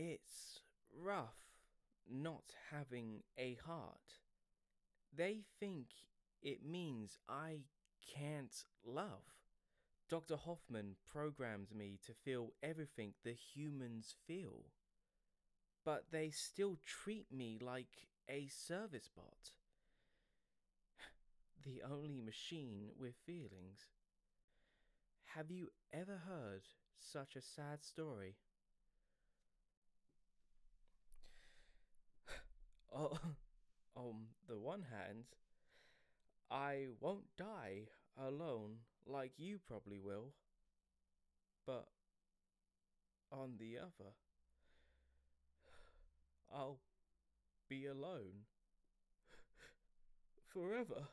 It's rough not having a heart. They think it means I can't love. Dr. Hoffman programmed me to feel everything the humans feel. But they still treat me like a service bot. The only machine with feelings. Have you ever heard such a sad story? Oh, on the one hand, I won't die alone like you probably will. But on the other, I'll be alone forever.